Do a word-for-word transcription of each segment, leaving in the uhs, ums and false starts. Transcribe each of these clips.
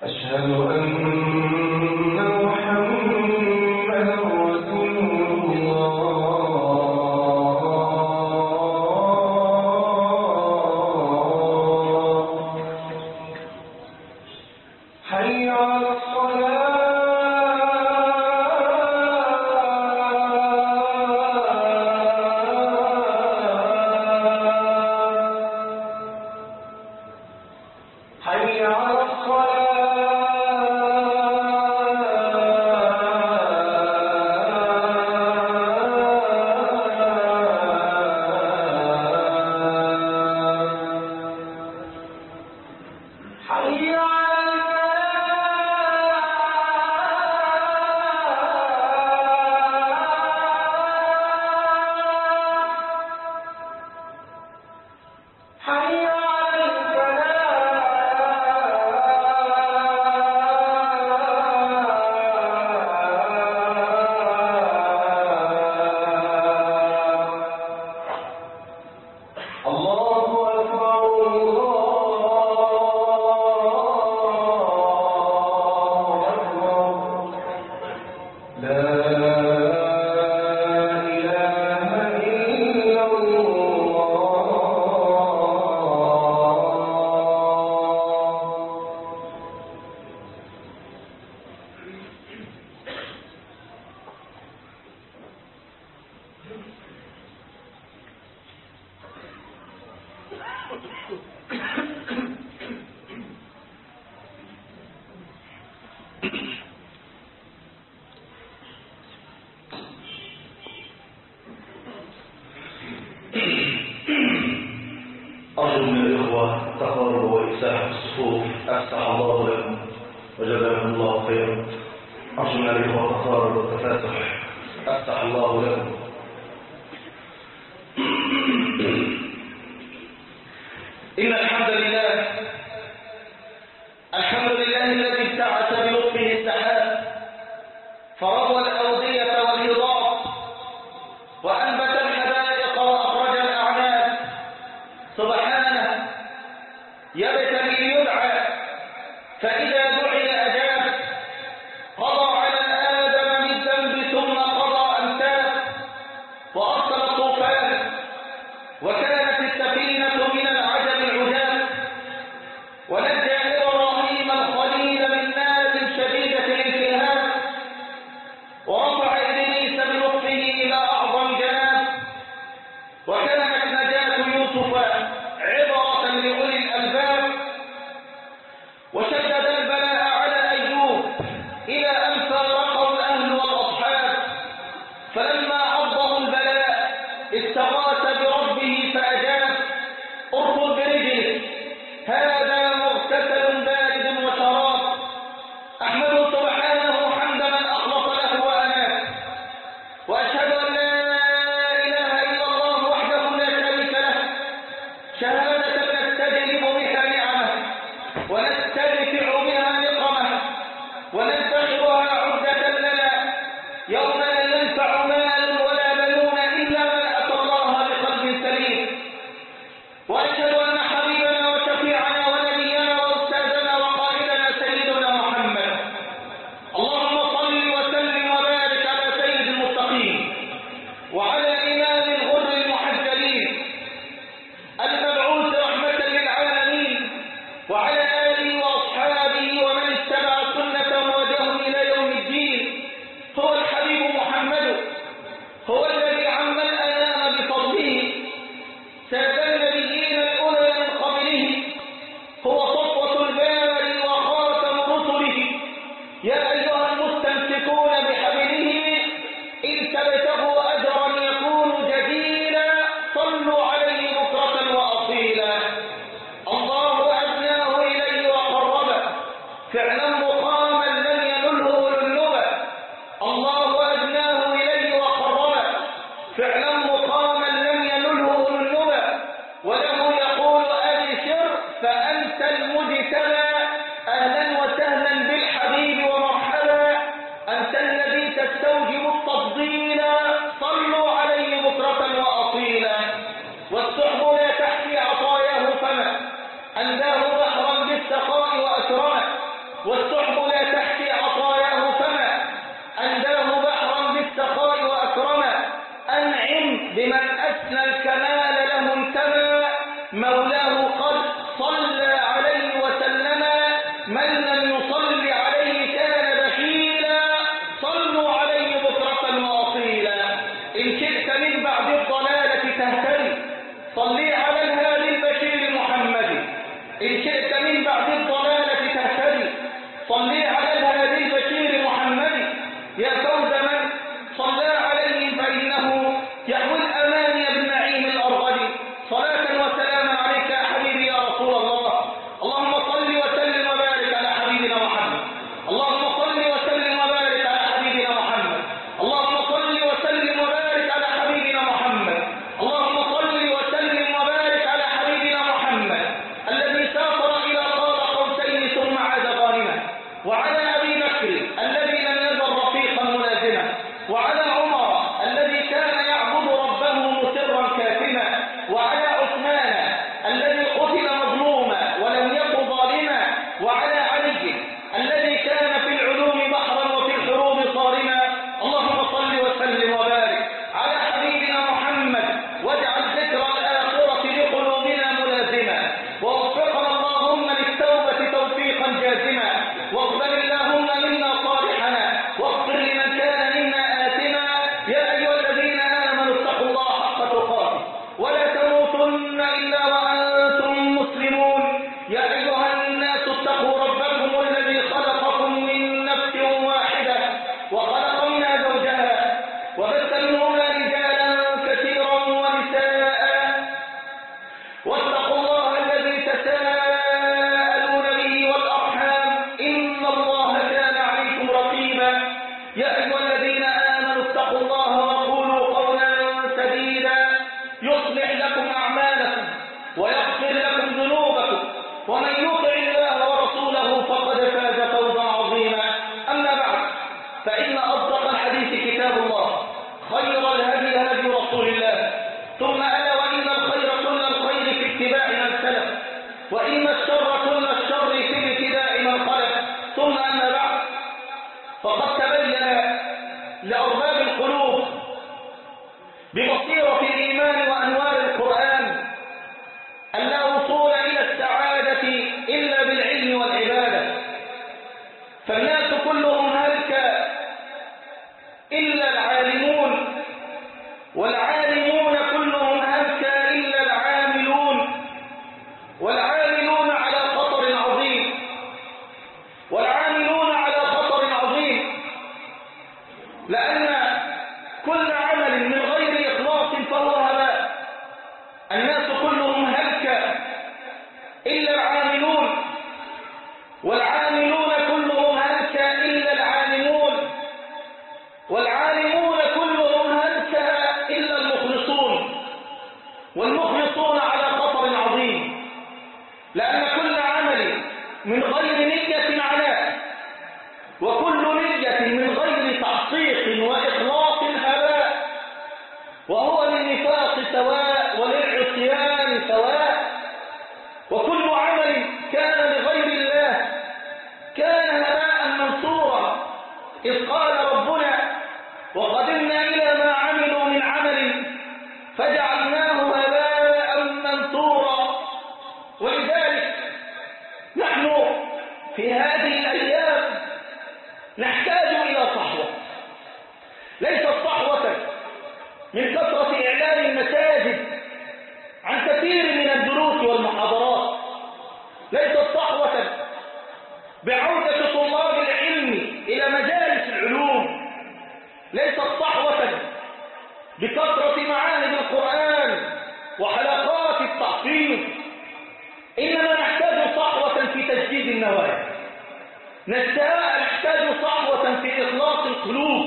أشهد أن محمدا رسول الله. حي على الصلاة. حي على أرجو من الإخوة التقارب وإفساح الصفوف. أفتح الله لكم وجزاكم الله خيرا. أرجو من الإخوة التقارب والتفاتح. أفتح الله لكم. إن الحمد لله الحمد لله الذي ابتعث بلطفه السحاب فروى الأودية والهضاب وأنبت الحدائق وأخرج الأعناب. سبحانه يبتلي ليدعى فإذا دعي أجاب. قضى على آدم بالذنب ثم قضى أن تاب وأرسل الطوفان وكانت السفينة من العجب العجاب ونجى إبراهيم الخليل من نار شديدة الالتهاب ورفع إبليس بلطفه إلى أعظم جناب وكانت نجاة يوسف عبرة لأولي الألباب وشدد البلاء من لم يصل عليه كان بخيلا صلوا عليه بكرة وأصيلا. إن شئت من بعد الضلالة تهتدي صلي على الهادي البشير محمد. إن شئت من بعد الضلالة تهتدي صلي على الهادي البشير محمد. يا فوز من صلى عليه فإنه يحوي الأماني بالنعيم الأرغد. صلاة وسلاما عليك يا حبيبي يا رسول الله. اللهم صل وسلم وبارك على حبيبنا محمد. اللهم صل وسلم وبارك على حبيبنا محمد. اللهم صل وسلم وبارك على حبيبنا محمد. اللهم صل وسلم وبارك على حبيبنا محمد الذي سافر إلى قاب قوسين ثم عاد غانما، وعلى أبي بكر الذي لم يزل رفيقا ملازما، وعلى عمر الذي كان يعبد ربه مسرا كاتما، وعلى عثمان الذي قتل مظلوما ولم يكن ظالما، وعلى علي الذي كان في العلوم بحرا وفي الحروب صارما. اللهم صل وسلم وبارك على حبيبنا محمد واجعل ذكر الآخرة لقلوبنا ملازما، ووفقنا اللهم للتوبة توفيقا جازما، واقبل اللهم منا صالحنا، واغفر لمن كان منا آثما. يا أيها الذين آمنوا اتقوا الله حق تقاته ولا تموتن إلا وأنتم مسلمون. يا أيها الناس اتقوا ربكم الذي خلقكم من نفس واحدة وخلق منها زوجها وبث منهما رجالا كثيرا ونساء، واتقوا الله الذي تساءلون به والأرحام إن الله كان عليكم رقيبا. يا أيها الذين آمنوا اتقوا الله وقولوا قولا سديدا يصلح لكم أعمالكم ويغفر لكم ذنوبكم، ومن يطع الله ورسوله فقد فاز فوزا عظيما. أما بعد، فإن أصدق الحديث كتاب الله، خير الهدي هدي رسول الله، ثم ألا وإن الخير كل الخير في اتباع من سلف، وإن الشر كل الشر في ابتداء من خلف. ثم أما بعد، فقد تبين لأرباب القلوب ببصيرة الإيمان وأنوار القرآن أن لا وصول إلى السعادة إلا بالعلم والعبادة. فالناس كلهم هلك إلا العالمون، والعالمون كلهم هلك إلا العاملون، والعاملون على خطر عظيم، والعاملون على خطر عظيم، لأن كل عمل من غير إخلاص فهو هباء. الناس كلهم هلك إلا العاملون، والعاملون كلهم هلك إلا العالمون، والعالمون كلهم هلك إلا المخلصون، والمخلصون على خطر عظيم، لأن كل عمل من غير نية عناء، وكل نية من غير تحقيق وإخلاص هباء، وهو للنفاق سواء وللعصيان سواء. وكل عمل كان لغير الله كان هباء منثورا، إذ قال ربنا: وقدمنا إلى ما عملوا من عمل فجعلناه هباء منثورا. ولذلك نحن في هذه الأيام نحتاج إلى صحوة، ليست صحوة من كثرة إعلان المساجد عن كثير من الدروس والمحاضرات، ليست صحوة بعودة طلاب العلم إلى مجالس العلوم، ليست صحوة بكثرة معاهد القرآن وحلقات التحفيظ، إنما نحتاج صحوة في تجديد النوايا، نحتاج صحوة في إخلاص القلوب.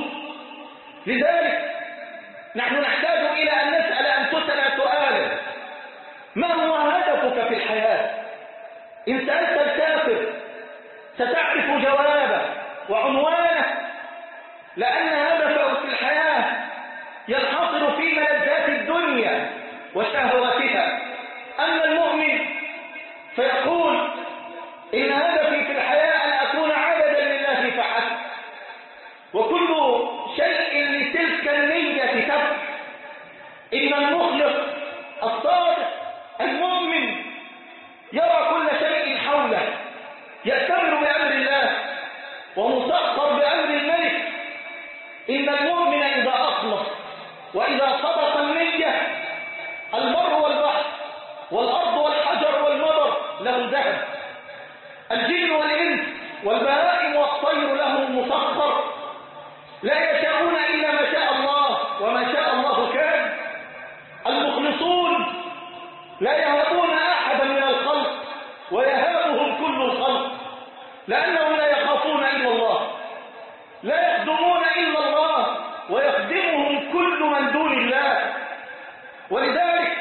لذلك نحن نحتاج إلى أن نسأل أنفسنا سؤالا: ما هو هدفك في الحياة؟ إن سألت الكافر ستعرف جوابه وعنوانه، لأن هدفه في الحياة ينحصر في ملذات الدنيا وشهواتها. أما المؤمن فيقول: إن هدفي في الحياة أن أكون عبدا لله فحسب، وكل شيء لتلك النية تبع. إن المخلص الصادق المؤمن يرى كل شيء حوله، يأتمر ومسخر بأمر الملك. إن المؤمن إذا أخلص وإذا صدق النية البر والبحر والأرض والحجر والمطر له ذهب، الجن والإنس والبهائم والطير له مسخر، لا يشاءون إلا ما شاء الله وما شاء الله كان. المخلصون لا يهابون أحدا من الخلق ويهابهم كل الخلق، لأنهم لا يخافون إلا الله، لا يخدمون إلا الله ويخدمهم كل من دون الله. ولذلك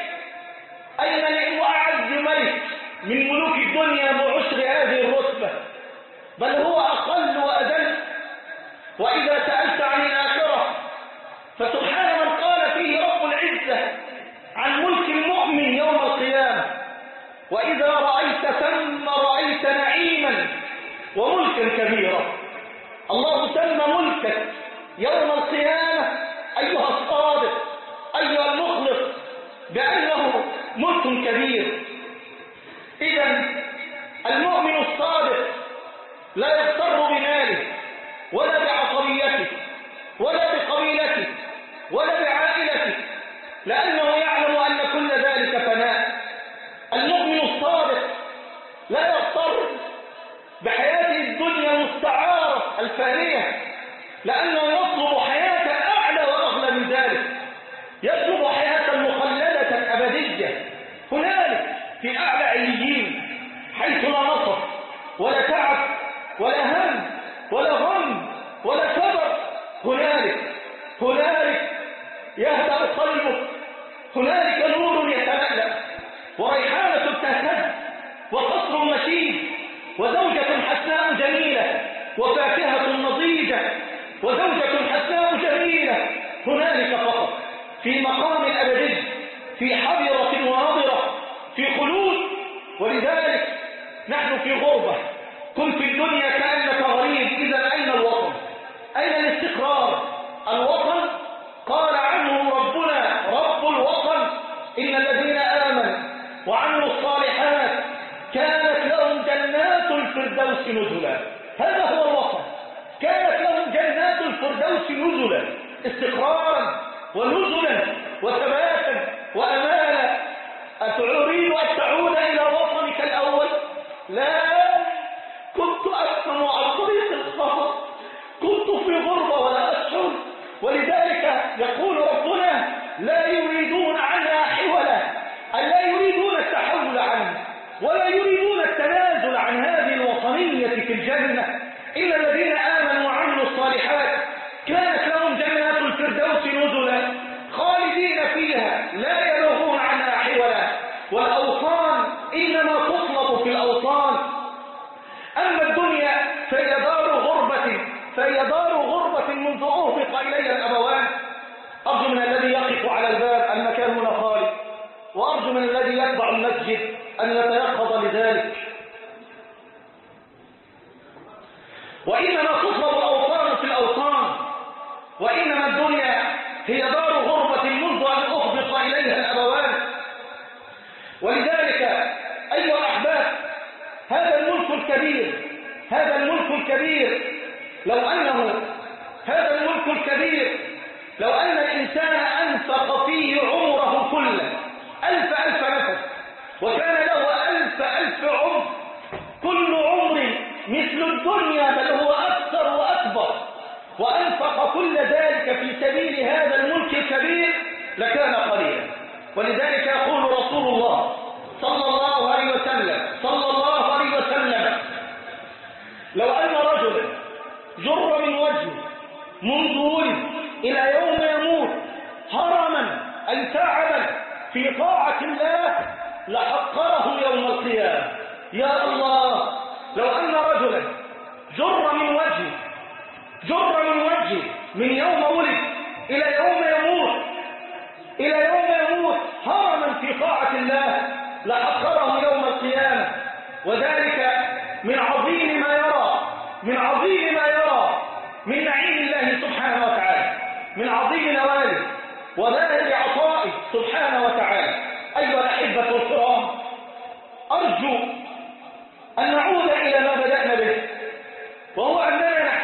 أين أعز ملك من ملوك الدنيا بعشر هذه الرتبة، بل هو أقل وأدل. وإذا سألت عن الآخرة فسبحان من قال فيه رب العزة عن ملك المؤمن يوم القيامة: وإذا رأيت ثم رأيت نعيما وملكا كبيرا. الله سمى ملكك يوم القيامة أيها الصادق أيها المخلص بأنه ملك كبير. إذا المؤمن الصادق لا يغتر بماله ولا بعصبيته ولا بقبيلته ولا بعائلته، لأنه يعلم أن كل ذلك فناء. المؤمن الصادق لا يغتر بحياته الدنيا المستعارة الفانية، لأنه يطلب حياة أعلى وأغلى من ذلك، يطلب حياة مخلدة أبدية هنالك في أعلى عليين، حيث لا نصب ولا تعب ولا هم ولا غم ولا كبر. هنالك هنالك يهدأ قلبك، هنالك نور يتملأ وريحانة تهتز وقصر مشيد وزوجة حسناء جميلة وفاكهة نضيجة وزوجة حسناء جميلة. هنالك فقط في مقام الأبدي، في حضرة ونظرة، في خلود. ولذلك نحن في غربة، كن في الدنيا كأنك غريب. إذا أين الوطن؟ أين الاستقرار؟ الوطن قال عنه ربنا رب الوطن: إن الذين آمنوا وعملوا الصالحات كانت لهم جنات الفردوس نزلا. هذا هو الوطن، كانت لهم جنات الفردوس نزلا، استقرارا ونزلا وثباتا وأمانا. أتريد أن تعود إلى وطنك الأول؟ لا، كنت أسلم عن طريق الخطأ، كنت في غربة ولا أشعر. ولذلك يقول ربنا: لا يريدون عنها حولا، أي لا يريدون التحول عنها ولا يريدون التنازل عن هذه الوطنية في الجنة. إلا الذين آمنوا وعملوا الصالحات كانت لهم جنات الفردوس نزلا خالدين فيها لا يبغون عنها حولا. والأوطان إنما تطلب في الأوطان. أما الدنيا فهي دار غربة، فهي دار غربة منذ أهبط إليها الأبوان. أرجو من الذي يقف على الباب المكان هنا خالي، وأرجو من الذي يتبع المسجد أن يتيقظ لذلك. وإنما تطلب الأوطان في الأوطان، وإنما الدنيا هي دار غربة منذ أن أهبط إليها الأبوان. ولذلك أيها الأحباب، هذا الملك الكبير، هذا الملك الكبير لو أنه هذا الملك الكبير لو أن الإنسان أنفق فيه عمره كله ألف ألف نفس، وكان له ألف ألف عمر، كل عمر مثل الدنيا بل هو أكثر وأكبر، وأنفق كل ذلك في سبيل هذا الملك الكبير لكان قليلا. ولذلك يقول رسول الله صلى الله عليه وسلم صلى الله عليه وسلم: لو أن رجلا جر من وجهه منذ ولد إلى يوم يموت هرما أي تعبا في طاعة الله لحقره يوم القيامة. يا الله، لو أن رجلا جر من وجهه جر من وجهه من يوم ولد إلى يوم يموت إلى يوم يموت هرما في طاعة الله لحقره يوم القيامة. وذلك من عظيم ما يرى من عظيم ما يرى من نعيم الله سبحانه وتعالى، من عظيم نواله وباهر عطائه سبحانه وتعالى. أيها الأحبة الكرام، أرجو أن نعود إلى ما بدأنا به، وهو أننا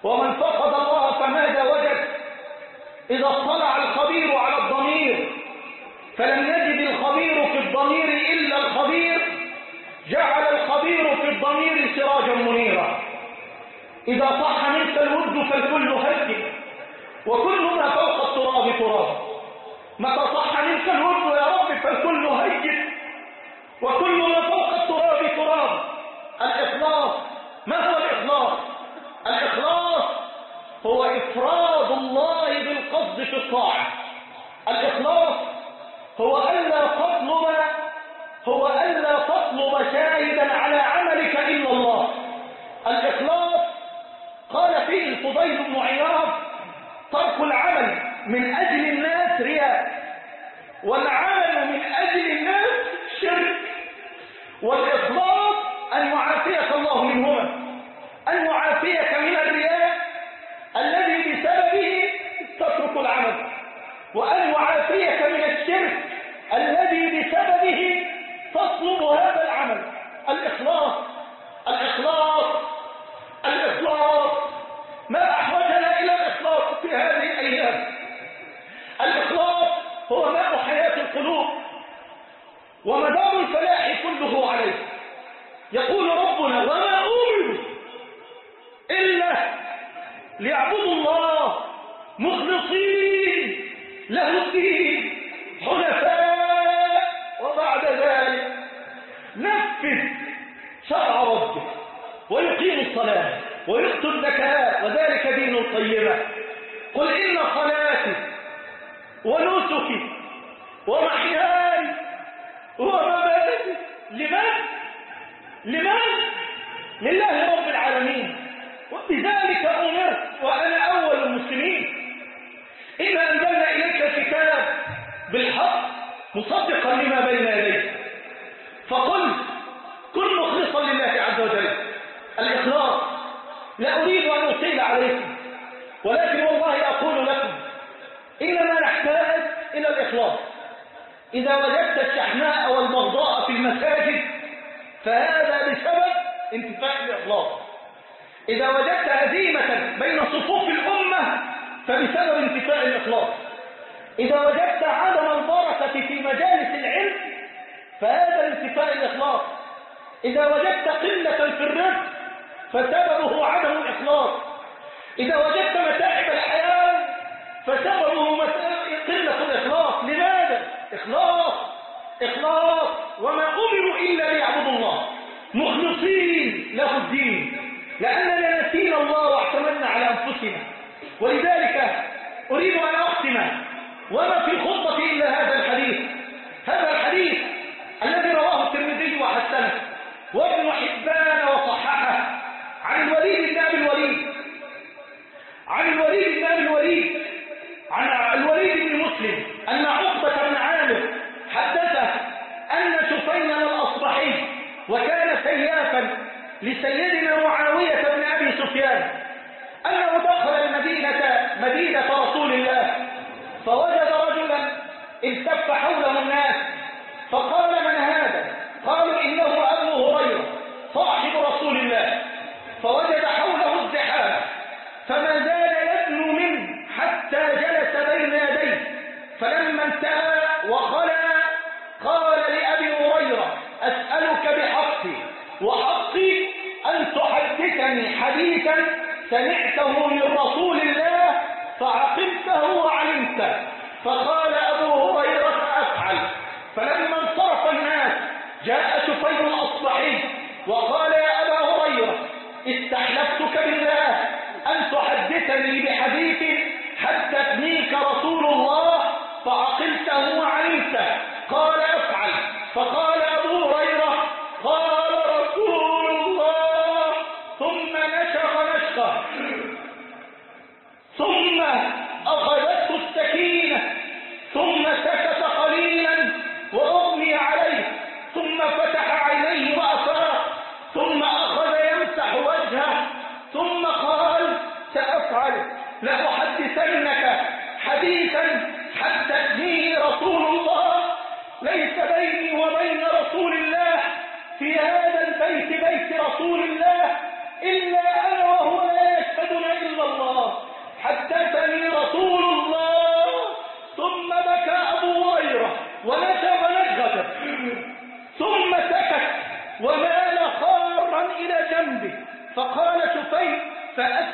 ومن فقد الله فماذا وجد؟ إذا اطلع الخبير على الضمير فلم يجد الخبير في الضمير إلا الخبير، جعل الخبير في الضمير سراجا منيرا. إذا صح منك الود فالكل هج، وكل ما فوق التراب تراب. متى صح منك الود يا رب فالكل هج، وكل ما فوق التراب تراب. الإخلاص، ما هو الإخلاص؟ الإخلاص هو إفراد الله بالقصد في الطاعة. الإخلاص هو ألا تطلب هو ألا تطلب شاهدا على عملك إلا الله. الإخلاص قال فيه الفضيل بن عياض: ترك العمل من أجل الناس رياء، والعمل من أجل الناس شرك. والإخلاص أن يعافيك الله منهما، أن يعافيك من الرياء الذي بسببه تترك العمل، وأن يعافيك من الشرك الذي بسببه تطلب هذا العمل. الإخلاص الإخلاص الإخلاص ما أحوجنا إلى الإخلاص في هذه الأيام. الإخلاص هو ماء حياة القلوب ومدار الفلاح كله عليه. يقول ربنا: وما أمروا إلا ليعبدوا الله مخلصين له الدين حنفاء، وبعد ذلك نفذ شرع ربك ويقيم الصلاة ويؤتوا الزكاة وذلك دين القيمة. قل إن صلاتي ونسكي ومحياي ومماتي لمن؟ لمن؟ لله رب العالمين، وبذلك أمرت وأنا أول المسلمين. إنا أنزلنا إليك الكتاب بالحق مصدقا لما بين يديه، فقل كن مخلصا لله عز وجل. الإخلاص لا أريد أن أطيل عليكم، ولكن والله أقول لكم إننا نحتاج إلى الإخلاص. إذا وجدت الشحناء والبغضاء في المساجد فهذا بسبب انتفاء الإخلاص. إذا وجدت هزيمة بين صفوف الأمة فبسبب انتفاء الإخلاص. إذا وجدت عدم البركة في مجالس العلم فهذا انتفاء الإخلاص. إذا وجدت قلة في الرزق فسببه عدم الإخلاص. إذا وجدت متاعب الحياة فسببه قلة الإخلاص. لماذا؟ إخلاص إخلاص وما أمروا إلا ليعبدوا الله مخلصين له الدين، لأننا نسينا الله واعتمدنا على أنفسنا. ولذلك أريد أن أختم وما في الخطبة إلا هذا الحديث هذا الحديث الذي رواه الترمذي وحسنه وابن حبان وصححه عن الوليد بن أبي الوليد عن الوليد بن أبي الوليد عن الوليد بن مسلم أن عقبة بن عامر حدثه أن سفيان الأصبحي وكان سيافا لسيدنا معاوية بن أبي سفيان أنه دخل المدينة مدينة رسول الله فوجد رجلا التف حوله الناس فقال: من هذا؟ قالوا: إنه أبو هريرة صاحب رسول الله. فوجد حوله ازدحام فما زال يدنو منه حتى جلس بين يديه، فلما انتهى وخلى قال لأبي هريرة: أسألك بحقي وحقي أن تحدثني حديثا سمعته من رسول الله فعقلته وعلمته. فقال أبو هريرة: أفعل. فلما انصرف الناس جاء سفيان الأصبحي وقال: يا أبا هريرة استحلفتك بالله أن تحدثني بحديث حدثنيك رسول الله فعقلته وعلمته. قال: أفعل. فقال أبو هريرة: قال رسول الله. ثم نشغ نشغه ثم أخذته السكينة ثم سكت قليلا وأغمي عليه ثم فتح عينيه وأفاق ثم أخذ يمسح وجهه ثم قال: سأفعل، لأحدثنك حديثا حدثنيه رسول الله ليس بيني وبين رسول الله في هذا البيت بيت رسول الله إلا أنا وهو لا يشهدنا إلا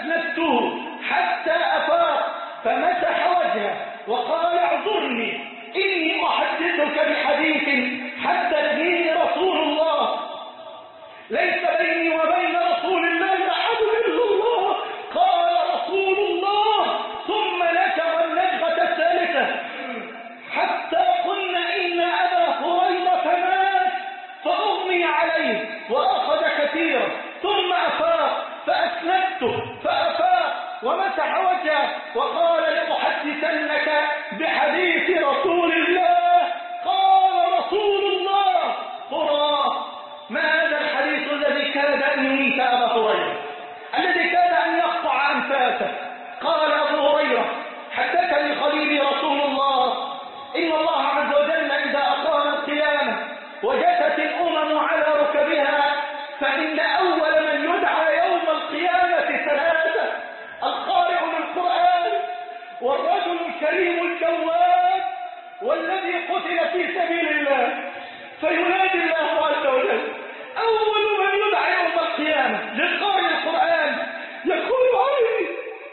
فأسندته حتى أفاق فمسح وجهه وقال اعذرني إني أحدثك بحديث حدثني رسول الله ليس بيني وبين رسول الله أحد إلا الله. قال رسول الله ثم نشر النشرة الثالثة حتى قلنا إن أبا هريرة مات فأغمي عليه وأخذ كثيرا ثم أفاق فأسندته فأفاق ومسح وجهه وقال لأحدثنك بحديث رسول الله. قال رسول الله قرأ ما هذا الحديث الذي كاد أن يميت أبا هريرة الذي كاد أن يقطع أنفاسه؟ قال أبو هريرة حدثني خليلي رسول الله إن الله عز وجل إذا أقام القيامة وجثت الأمم على ركبها فإن أول من يدعى يوم القيامة ثلاثة: القارئ للقرآن والرجل الكريم الجواد والذي قتل في سبيل الله. فينادي الله عز وجل أول من يدعى يوم القيامة للقارئ القرآن يقول عليه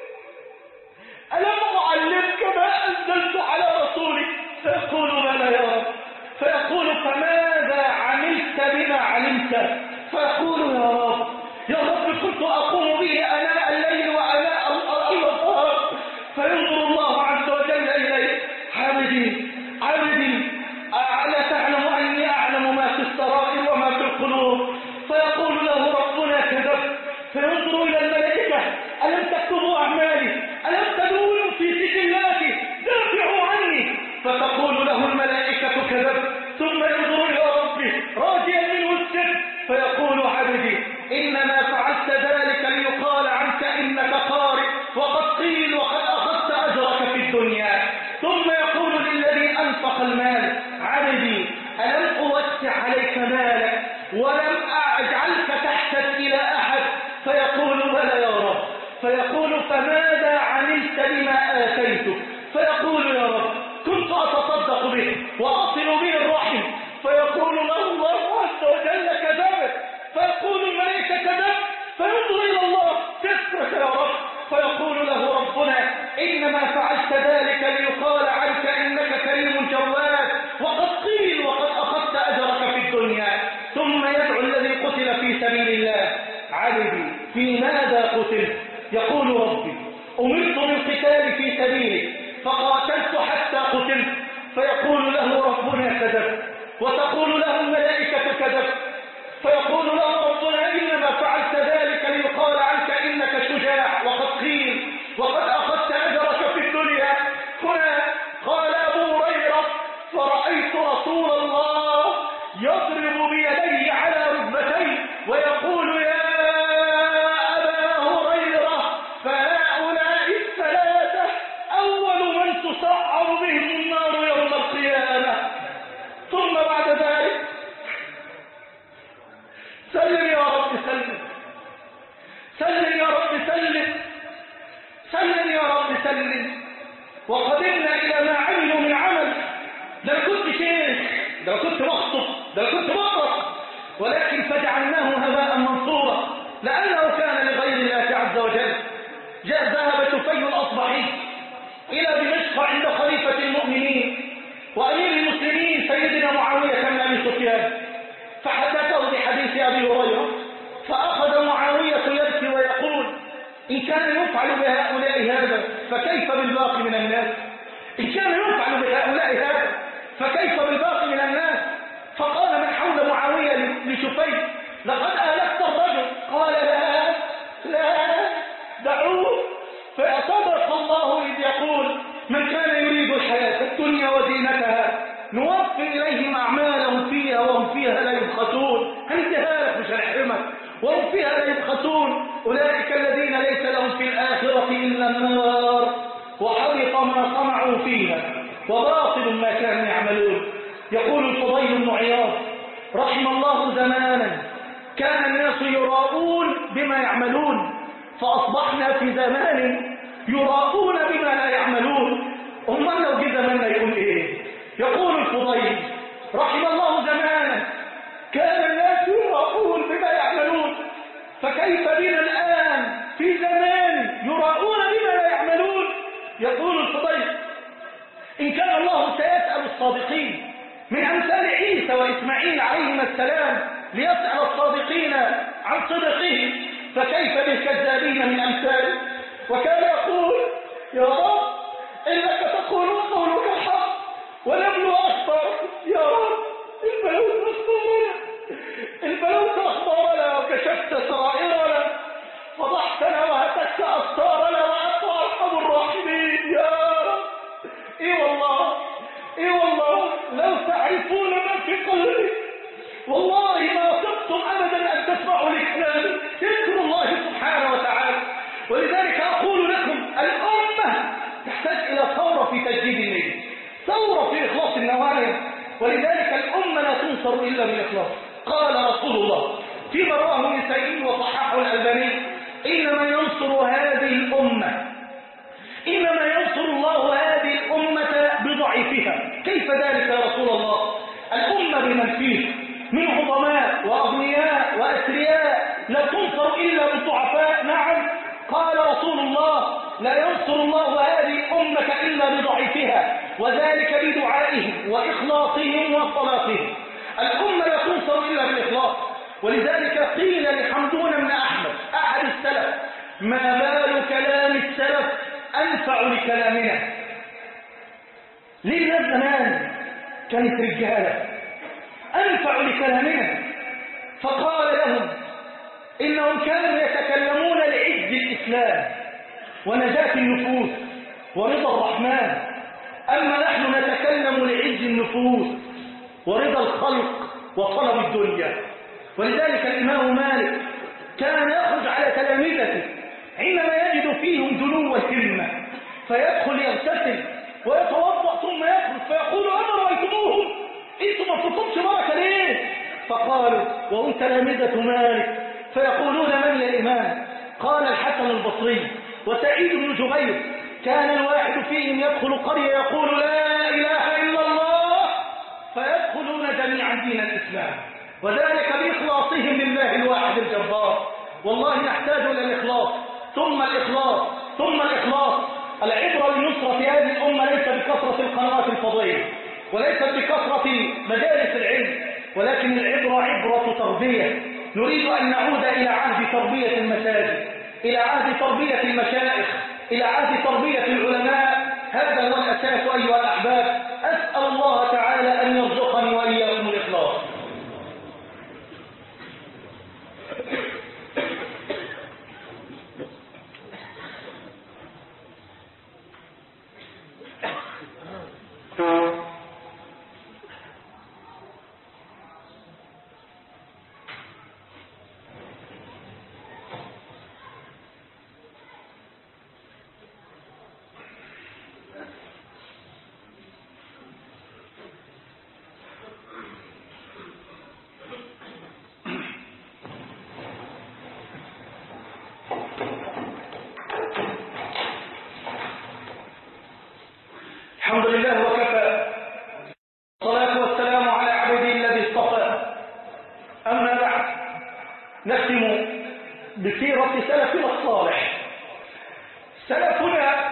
ألم أعلمك ما أنزلت على رسولك؟ فيقول بلى يا رب. فيقول فماذا عملت بما علمت؟ فيقول يا رب يا رب كنت أقوم به أناء الليل وأناء النهار. فينظر الله عز وجل إليه عبدي عبدي ألا تعلم أني أعلم ما في السرائر وما في القلوب؟ فيقول له ربنا كذب. فينظر إلى الملائكة ألم تكتبوا أعمالي؟ ألم تدولوا في سجلاتي؟ دافعوا عني. فتقول له الملائكة كذب. ثم ينظر إلى ربه راجيا منه السر فيقول عبدي إنما فعلت ذلك ليقال عنك إنك قارئ وقد قيل وقد أخذت أجرك في الدنيا. ثم يقول للذي أنفق المال عبدي ألم أوسع عليك مالك ولم أجعلك تحتاج إلى أحد؟ فيقول بلى يا رب. فيقول فماذا عملت بما آتيتك؟ فيقول يا رب كنت أتصدق به وأصل به الرحم. فيقول له الله عز وجل كذبت. فيقول الملائكة كذبت. فينظر إلى الله تسرك يا رب. فيقول له ربنا إنما فعلت ذلك ليقال عنك إنك كريم جواد وقد قيل وقد أخذت أجرك في الدنيا. ثم يدعو الذي قتل في سبيل الله عبدي في ماذا قتل؟ يقول ربي أمرت بالقتال في سبيلك فقاتلت حتى قتلت. فيقول له ربنا كذب. وتقول له الملائكة كذب. فيقول له ربنا إنما فعلت ذلك ليقال عنك إنك شجاع وقد قيل وقد أخذت أجرك في الدنيا. هنا قال أبو هريرة فرأيت رسول الله يضرب بيديه على ركبتيه ويقول يا أبا هريرة فهؤلاء الثلاثة أول من تصعر بهم النار يوم القيامة. ثم بعد ذلك سلم يا رب سلم سلم يا رب سلم سلم يا رب سلم. وقدمنا إلى ما عملوا من عمل. ده كنت شيخ، ده كنت مخطب، ده كنت مقرأ، ولكن فجعلناه هباء منصورا لأنه كان لغير الله عز وجل. جاء ذهب شفي الأصبحي إلى دمشق عند خليفة المؤمنين وأمير المسلمين سيدنا معاوية بن أبي سفيان فحدثه بحديث أبي هريرة. فأخذ معاوية يبكي ويقول إن كان يفعل بهؤلاء هذا فكيف بالباقي من الناس؟ إن كان يفعل بهؤلاء هذا فكيف بالباقي من الناس؟ فقال من حول معاوية لشفي لقد أهلكت الرجل. قال لا لا دعوه. فأصدق الله إذ يقول من كان يريد الحياة الدنيا وزينتها نوفي إليهم أعمالهم فيها وهم فيها لا يبخسون. انتهى لك مش هنحرمك وهم فيها لا يبخسون. أولئك الذين ليس لهم في الآخرة إلا النار وحبط ما صنعوا فيها وباطل ما كانوا يعملون. يقول الفضيل بن عياض رحم الله زمانا كان الناس يراؤون بما يعملون فأصبحنا في زمان يراؤون بما لا يعملون. هم لو جه زماننا يقول إيه؟ يقول الفضيل رحم الله زمانا كان الناس يراؤون بما يعملون فكيف بنا الآن في زمان الصادقين، من أمثال عيسى وإسماعيل عليهما السلام ليسأل الصادقين عن صدقه، فكيف بالكذابين من أمثاله؟ وكان يقول: يا رب إنك تقول قولك الحق ونبلو أكثر، يا رب البلوت أخبارنا، البلوت أخبارنا وكشفت سرائرنا، فضحتنا وهتكت أستارنا وأنت أرحم الراحمين يا رب. إيه والله إيه والله لو تعرفون ما في قلبي والله ما صدتم أبدا أن تسمعوا لكلامي، ذكر الله سبحانه وتعالى. ولذلك أقول لكم الأمة تحتاج إلى ثورة في تجديد النية، ثورة في إخلاص النوايا، ولذلك الأمة لا تنصر إلا بالإخلاص. قال رسول الله فيما رواه النسائي وصححه الألباني: إنما ينصر هذه الأمة إنما ينصر الله هذه الأمة بضعيفها. كيف ذلك يا رسول الله؟ الأمة بمن فيه من عظماء وأغنياء وأثرياء لا تنصر إلا بالضعفاء. نعم، قال رسول الله: لا ينصر الله هذه الأمة إلا بضعيفها، وذلك بدعائهم وإخلاصهم وصلاتهم. الأمة لا تنصر إلا بالإخلاص. ولذلك قيل لحمدون بن أحمد أحد السلف: ما بال كلام السلف أنفع لكلامنا. ليه الناس زمان كانت رجالة أنفع لكلامنا؟ فقال لهم: إنهم كانوا يتكلمون لعز الإسلام ونجاة النفوس ورضا الرحمن، أما نحن نتكلم لعز النفوس ورضا الخلق وطلب الدنيا. ولذلك الإمام مالك كان يخرج على تلاميذته حينما يجد فيهم دنو الهمة، فيدخل يغتسل ويتوضأ ثم يخرج فيقول: أما رأيتموهم إنتم ما تطبش بركة ليه؟ فقالوا وهم تلامذة مالك فيقولون: من يا الإمام؟ قال: الحسن البصري وسعيد بن جبير. كان الواحد فيهم يدخل قرية يقول: لا إله إلا الله، فيدخلون جميعا دين الإسلام، وذلك بإخلاصهم لله الواحد الجبار. والله نحتاج إلى الإخلاص ثم الإخلاص ثم الإخلاص. العبرة لنصرة هذه الأمة ليس بكثرة القنوات الفضائية وليست بكثرة مجالس العلم، ولكن العبرة عبرة تربية. نريد أن نعود إلى عهد تربية المساجد، إلى عهد تربية المشايخ، إلى عهد تربية العلماء. هذا هو الأساس أيها الأحباب. أسأل الله تعالى أن يرزقني وإياكم الإخلاص. الحمد لله وكفى، والصلاة والسلام على عبده الذي اصطفى. أما بعد، نختم بسيرة سلفنا الصالح. سلفنا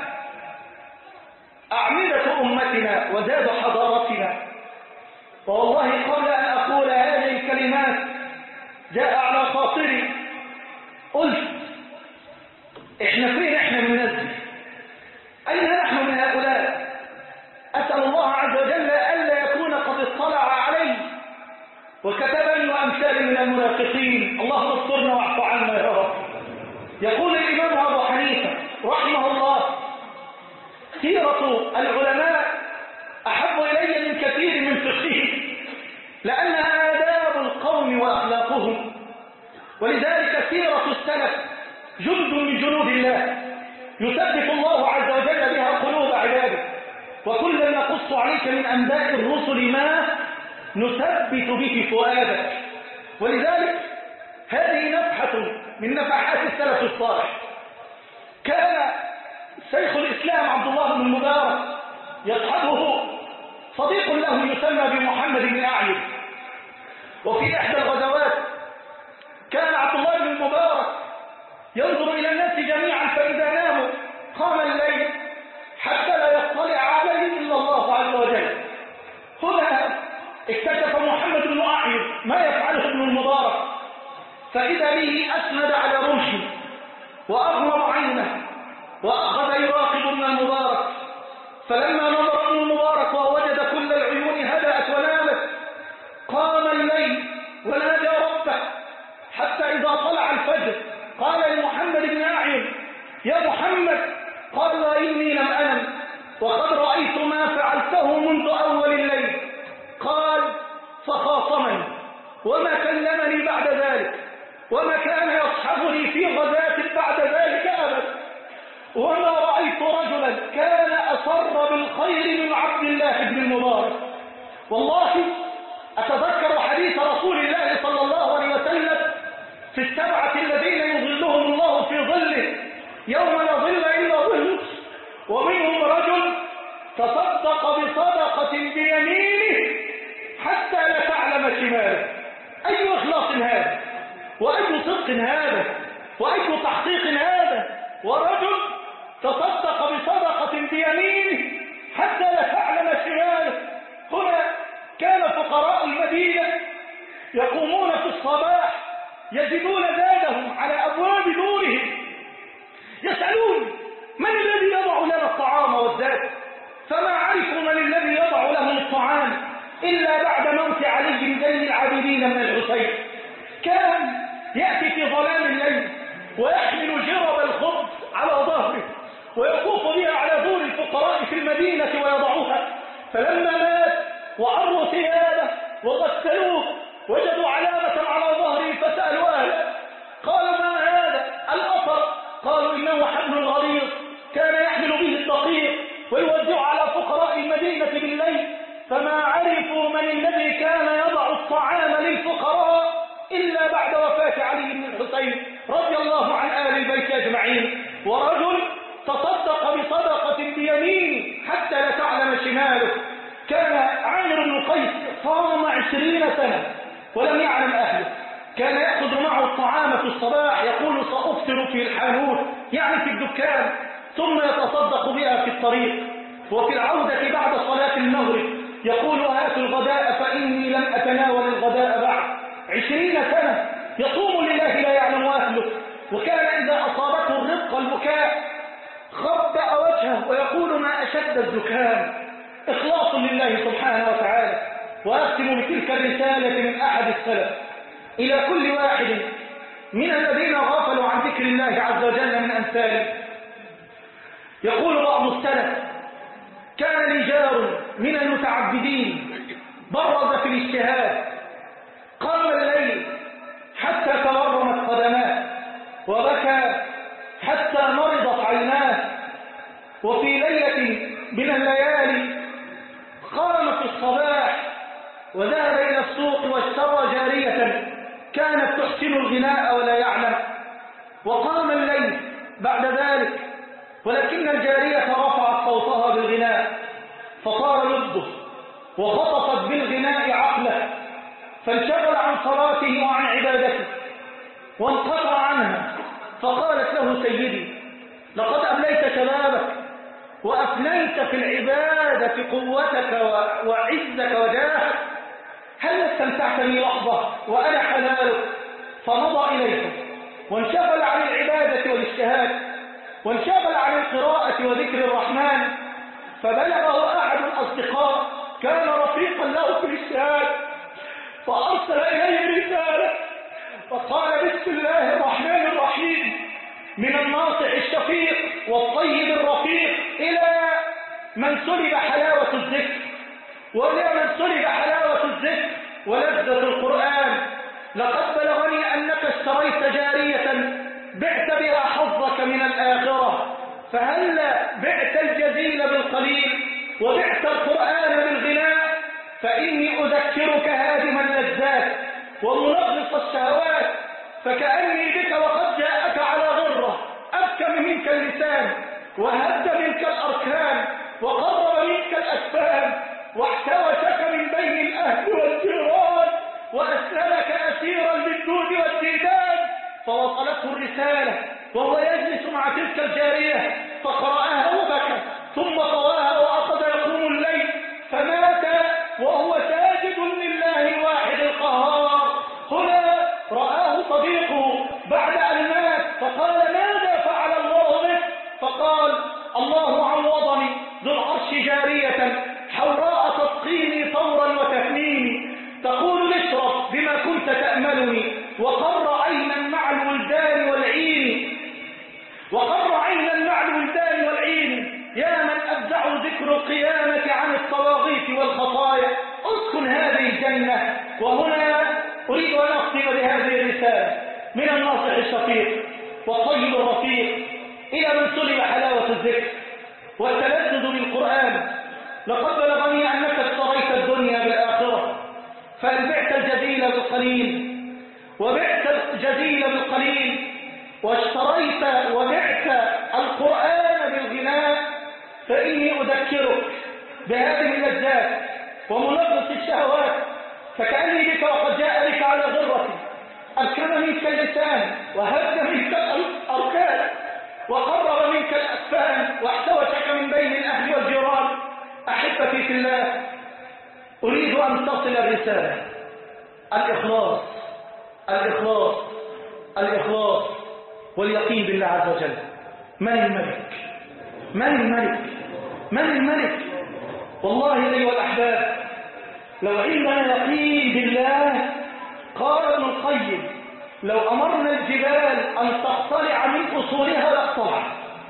أعمدة أمتنا وزاد حضارتنا. والله قبل أن أقول هذه الكلمات جاء على خاطري، قلت: إحنا فين إحنا من نزل؟ أين نحن من هؤلاء؟ أسأل الله عز وجل ألا يكون قد اطلع علي وكتبني وأمثالي من المنافقين. اللهم استرنا واعف عنا يا رب. يقول الإمام أبو حنيفة رحمه الله: سيرة العلماء أحب إلي من كثير من فقههم، لأنها آداب القوم وأخلاقهم. ولذلك سيرة السلف جند من جنود الله يثبت الله عز وجل بها قلوب عباده. وكلا نقص عليك من أنباء الرسل ما نثبت به فؤادك. ولذلك هذه نفحة من نفحات السلف الصالح. كان شيخ الإسلام عبد الله بن المبارك يصحبه صديق له يسمى بمحمد بن أعين، وفي إحدى الغزوات كان عبد الله بن المبارك ينظر إلى الناس جميعا، فإذا ناموا قام الليل حتى لا يطلع عليه إلا الله عز وجل. به أسند على رمحه وأغمض عينه وأخذ يراقب ابن المبارك. فلما نظر ابن المبارك ووجد كل العيون هدأت ونامت قام الليل ونادى ربه حتى إذا طلع الفجر قال لمحمد بن أعين: يا محمد. قال: إني لم أنم وقد رأيت ما فعلته منذ أول الليل. قال: فخاصمني وما كلمني بعد ذلك وما كان يصحبني في غزاة بعد ذلك أبدا، وما رأيت رجلا كان أسر بالخير من عبد الله بن المبارك. والله أتذكر حديث رسول الله صلى الله عليه وسلم في السبعة الذين يظلهم الله في ظله يوم لا ظل إلا ظله، ومنهم رجل تصدق بصدقة بيمينه حتى لا تعلم شماله. أي إخلاص هذا، وأي صدق هذا، وأي تحقيق هذا. ورجل تصدق بصدقة بيمينه حتى لا تعلم شماله. هنا كان فقراء المدينة يقومون في الصباح يجدون زادهم على أبواب دورهم، يسألون: من الذي يضع لنا الطعام والزاد؟ فما عرفوا من الذي يضع لهم الطعام إلا بعد موت علي بن زين العابدين من الحسين. كان يأتي في ظلام الليل ويحمل جرب الخبز على ظهره ويطوف بها على دور الفقراء في المدينة ويضعوها. فلما مات وعروا ثيابه وغسلوه وجدوا علامة على ظهره فسألوا أهله قالوا: ما هذا الأثر؟ قالوا: إنه حبل غليظ كان يحمل به الدقيق ويوزع على فقراء المدينة بالليل. فما عرفوا من الذي كان يضع الطعام للفقراء إلا بعد وفاة علي بن الحسين رضي الله عن آل البيت أجمعين. ورجل تصدق بصدقة بيمينه حتى لا تعلم شماله. كان عامر بن قيس صام عشرين سنة ولم يعلم أهله. كان يأخذ معه الطعام في الصباح يقول: سأفطر في الحانوت، يعني في الدكان، ثم يتصدق بها في الطريق. وفي العودة بعد صلاة المغرب يقول: هاتوا الغداء فإني لم أتناول الغداء بعد. عشرين سنة يصوم لله لا يعلم أهله. وكان إذا أصابته الرق البكاء خبأ وجهه ويقول: ما أشد الزكام. إخلاص لله سبحانه وتعالى. وأختم بتلك الرسالة من أحد السلف إلى كل واحد من الذين غفلوا عن ذكر الله عز وجل من أمثاله. يقول بعض السلف: كان لي جار من المتعبدين برز في الاجتهاد، قام الليل حتى تورمت قدماه وبكى حتى مرضت عيناه. وفي ليلة من الليالي قام في الصباح وذهب إلى السوق واشترى جارية كانت تحسن الغناء ولا يعلم. وقام الليل بعد ذلك ولكن الجارية رفعت صوتها بالغناء فطار لبه وخطفت بالغناء عقله، فانشغل عن صلاته وعن عبادته وانقطع عنها. فقالت له: سيدي، لقد أبليت شبابك وأفنيت في العبادة قوتك وعزك وجاهك، هل استمتعت لي لحظة وأنا حلالك؟ فمضى إليها وانشغل عن العبادة والاجتهاد وانشغل عن القراءة وذكر الرحمن. فبلغه أحد الأصدقاء كان رفيقا له في الاجتهاد فأرسل إليه رسالة فقال: بسم الله الرحمن الرحيم، من الناصح الشفيق والطيب الرفيق إلى من سلب حلاوة الذكر وإلى من سلب حلاوة الذكر ولذة القرآن. لقد بلغني أنك اشتريت جارية بعت بها حظك من الآخرة، فهل بعت الجزيل بالقليل وبعت القرآن بالغناء؟ فإني أذكرك هادم اللذات ومنغص الشهوات، فكأني بك وقد جاءك على غرة أبكم منك اللسان وهد منك الأركان وقرب منك الأسفان واحتوشك من بين الأهل والجيران وأسلمك أسيرا للدود والديدان. فوصلته الرسالة وهو يجلس مع تلك الجارية فقرأها وبكى ثم طواها وأخذ يقوم الليل فمات وهو ساجد لله الواحد القهار. هنا رآه صديقه يا من أبدع ذكر القيامة عن الطواغيت والخطايا اسكن هذه الجنة. وهنا أريد أن أختم بهذه الرسالة من الناصح الشفيق والطيب الرفيق إلى من سلب حلاوة الذكر والتلذذ بالقرآن. لقد بلغني أنك اشتريت الدنيا بالآخرة، فأن بعت الجزيل بالقليل وبعت الجزيل بالقليل واشتريت وبعت القرآن بالغناء، فإني أذكرك بهذه اللذات ومنغص الشهوات، فكأني بك وقد جاء بك على ضرتي، أركب منك اللسان وهز منك الأركان وقرب منك الأسفان واحتوشك من بين الأهل والجيران. أحبتي في الله، أريد أن تصل الرسالة. الإخلاص الإخلاص الإخلاص واليقين بالله عز وجل. من الملك؟ من الملك؟ من الملك؟ والله أيها الأحباب، لو عندنا يقين بالله، قال ابن القيم لو أمرنا الجبال أن تقتلع من أصولها لاقتلعت،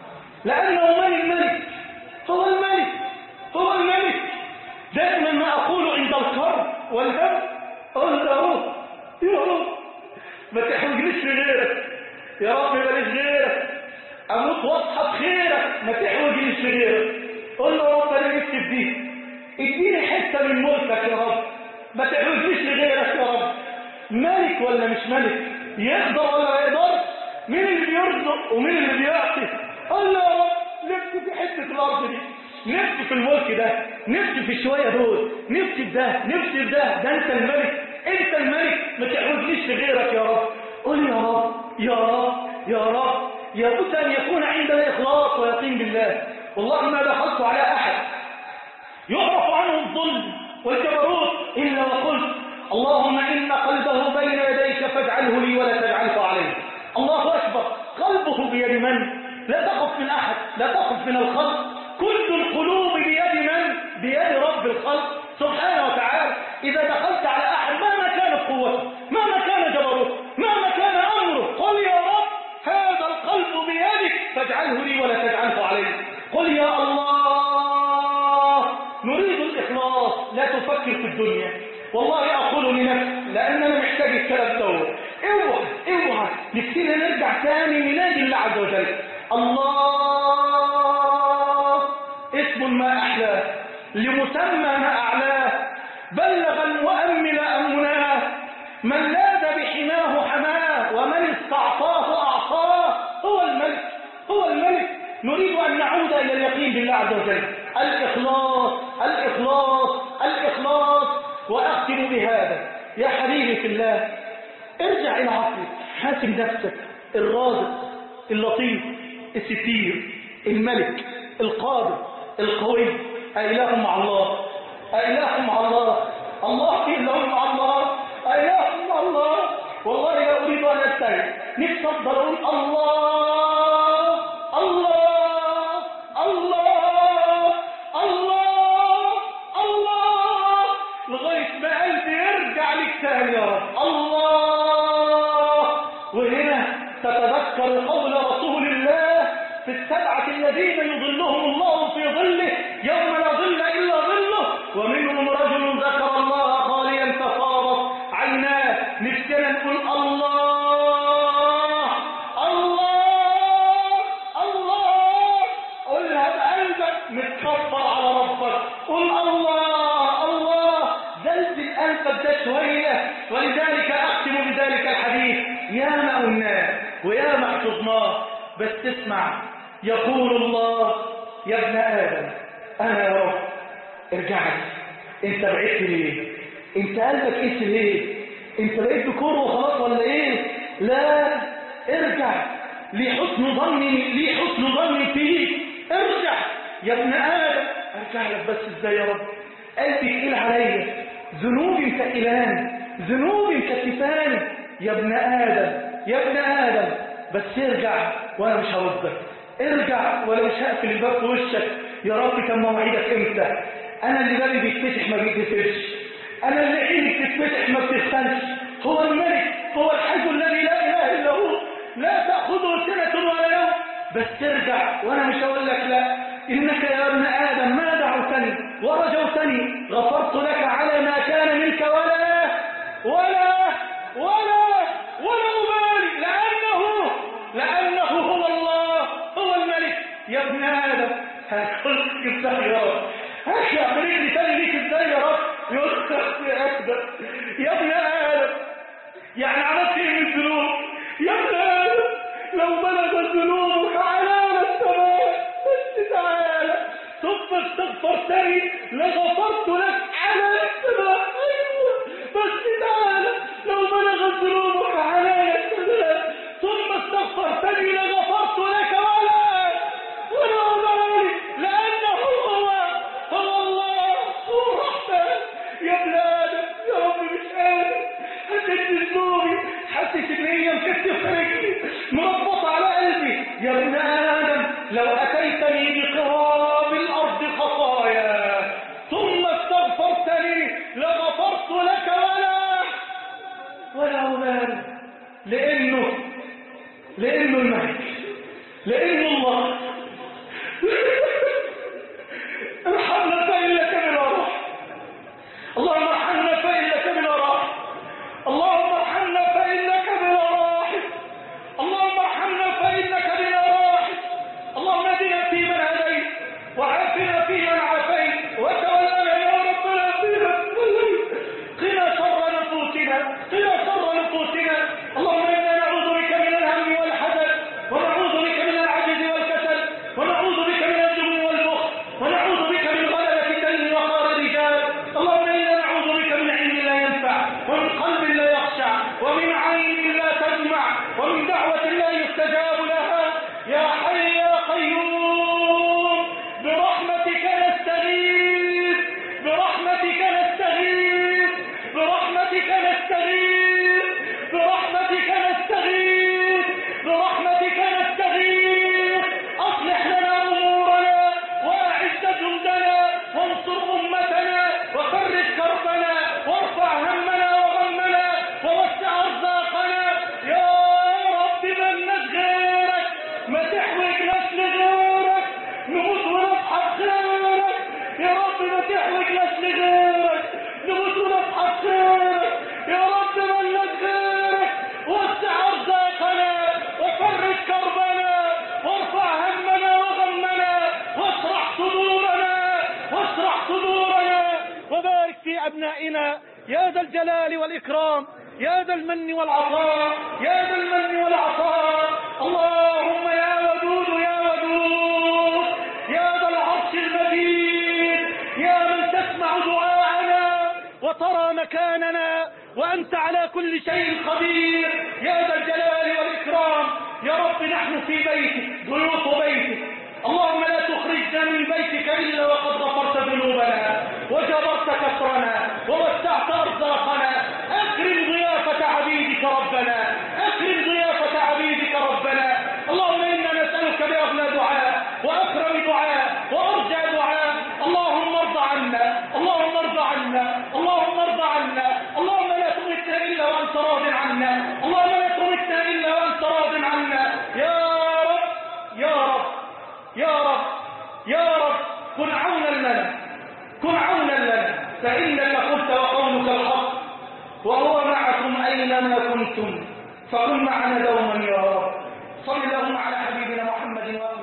لأنه من الملك؟ هو الملك، هو الملك. دائما ما أقول عند الكرب والهم قل له يا رب ما تحوجنيش لغيرك، يا رب بلاش غيرك، أموت واصحى بخيرك، ما تحوجنيش لغيرك. قل له يا رب أنا نفسي في دي، اديني حتة من ملكك يا رب، ما تحوجنيش لغيرك يا رب. ملك ولا مش ملك؟ يقدر ولا ما يقدرش؟ مين اللي بيرزق ومين اللي بيعطي؟ قل له يا رب نفسي في حتة الأرض دي، نفسي في الملك ده، نفسي في الشوية دول، نفسي في ده، نفسي في ده. ده أنت الملك، أنت الملك، ما تحوجنيش لغيرك يا رب. قل يا رب يا رب يا رب. يجب أن يكون عندنا إخلاص ويقين بالله. والله ما دخلت على أحد يعرف عنه الظلم والجبروت إلا وقلت اللهم إن قلبه بين يديك فاجعله لي ولا تجعله عليه. الله أكبر. قلبه بيد من؟ لا تخف من أحد، لا تخف من الخلق. كل القلوب بيد من؟ بيد رب الخلق سبحانه وتعالى. إذا دخلت على أحد مهما كانت قوته، مهما كان جبروته، مهما كان أمره، قل يا رب هذا القلب بيدك فاجعله لي ولا تجعله عليه. قل يا الله نريد الإخلاص، لا تفكر في الدنيا. والله أقول لنفسي لأننا محتاج الكلام دوت، اوعى اوعى نفسنا نرجع تاني ننادي الله عز وجل. الله اسم ما أحلاه لمسمى ما أعلاه، بلغ المؤمل أمناه، من لاذ بحماه حماه، ومن استعطاه أعطاه. هو الملك، هو الملك. نريد أن نعود إلى اليقين بالله عز وجل. الإخلاص الإخلاص الإخلاص. وأختم بهذا يا حبيبي في الله، ارجع إلى عقلك، حاسب نفسك. الرازق اللطيف الستير الملك القادر القوي، أإله مع الله؟ أإله مع الله؟ الله إله مع الله؟ أإله مع الله؟ والله لا أريد أن أستهل، نفسي أفضل أقول الله الله الله الله الله لغاية ما قلبي يرجع لك تاني يا رب. الله. وهنا تتذكر قول رسول الله في السبعة الذين يظلهم الله في ظله يوم لا ظل إلا ظله، ومنهم رجل ذكر الله خاليا ففاضت عيناه. نفسنا نقول الله الله الله. قولها بقلبك متكبر على ربك، قول الله الله. زلزل قلبك ده شوية. ولذلك أختم بذلك الحديث، يا ما قلناه ويا ما حفظناه، بس تسمع يقول الله يا ابن آدم أنا يا رب ارجع لي. انت بعدت ليه؟ انت قلبك ايه ليه؟ انت بقيت بكور وخلاص ولا ايه؟ لا، ارجع. لي حسن ظني لي حسن ظني فيك. ارجع يا ابن آدم. ارجع لك بس ازاي يا رب؟ قلبي تقيل عليا، ذنوبي متقلان، ذنوبي مكتفاني. يا ابن آدم يا ابن آدم بس ارجع وانا مش هردك. ارجع ولو مش هقفل الباب في وشك. يا رب كان موعدك امتى؟ انا اللي بالي بيتفتح ما بيتفتحش، انا اللي عيني بتتفتح ما بتفتحش. هو الملك، هو الحي الذي لا اله الا هو، لا تاخذه سنه ولا يوم. بس ارجع وانا مش هقول لك لا. إنك يا ابن آدم ما دعوتني ورجوتني غفرت لك على ما كان منك ولا ولا ولا ولا أبالي لأنه لأنه هو الله هو الملك. يا ابن آدم هقول ازاي يا رب؟ هاش يعمل لي تاني ليك ازاي يا رب؟ يقول يا أكبر يا ابن آدم يعني عملت ايه من الذنوب؟ يا ابن آدم لو بلغت ذنوبك عنان السماء بس تعالى ثم استغفرتني لغفرت لك على السماء. أيوة بس تعالى لو بلغت ذنوبك عنان السماء ثم استغفرتني لغفرت لك ولا ولا أبالي لأنه هو هو الله هو الرحمن. يا ابن آدم يا رب مش قادر حسيت بذنوبي حسيت ان هي مكتف رجلي مربط على قلبي. يا ابن آدم لو أتيتني بقراب الأرض خطايا ثم استغفرتني لغفرت لك ولا ولا أبالي لأنه لأنه الملك لأنه الله. ارحمنا فإنك بنا راحم اللهم ارحمنا فإنك بنا راحم اللهم ارحمنا فإنك بنا راحم اللهم ارحمنا فإنك بنا راحم. اللهم اهدنا فيمن هديت وعافنا فيمن عافيت وتولنا يا ربنا فيمن توليت. قنا شر نفوسنا قنا شر نفوسنا. اللهم إنا نعوذ بك من الهم والحزن ونعوذ بك من العجز والكسل ونعوذ بك من الجبن والبخل ونعوذ بك من غلبة الدين وقهر الرجال. اللهم إنا نعوذ بك من علم لا ينفع ومن قلب لا يخشع ومن عين لا تدمع ومن دعوة لا يستجاب لها. يا حي يا قيوم برحمتك نستغيث برحمتك نستغيث برحمتك نستغيث برحمتك نستغيث برحمتك نستغيث. أصلح لنا أمورنا وأعز جندنا وانصر أمتنا وفرج كربنا وارفع همنا وغمنا ووسع أرزاقنا. يا رب من غيرك ما تحوج نسل غيرك نموت ونصحى خيرك. يا رب ما تحوج نسل غيرك نموت ونصحى خيرك. يا رب من غيرك وسع أرزاقنا وفرج كربنا وارفع همنا وغمنا واشرح صدورنا واشرح صدورنا وبارك في أبنائنا يا ذا الجلال والإكرام يا ذا المن والعطاء يا ذا المن والعطاء. اللهم يا ودود يا ودود يا ذا العرش المجيد يا من تسمع دعاءنا وترى مكاننا وأنت على كل شيء قدير يا ذا الجلال والإكرام. يا رب نحن في بيتك ضيوف بيتك. اللهم لا تخرجنا من بيتك إلا وقد غفرت ذنوبنا وجبرت كسرنا ووسعت أرزاقنا. أكرم ضيافة عبيدك ربنا أكرم ضيافة عبيدك ربنا. اللهم إنا نسألك بأغلى دعاء وأكرم دعاء وأرجع دعاء. اللهم ارض عنا اللهم ارض عنا اللهم ارض عنا. اللهم لا تمتنا إلا وأنت راض عنا اللهم لا تمتنا إلا وأنت راض عنا. يا رب يا رب يا رب يا رب كن عونا لنا كن عونا لنا فإنك قلت وقولك الحق وهو معكم أينما كنتم فكن معنا دوما يا رب. صل اللهم على حبيبنا محمد وآله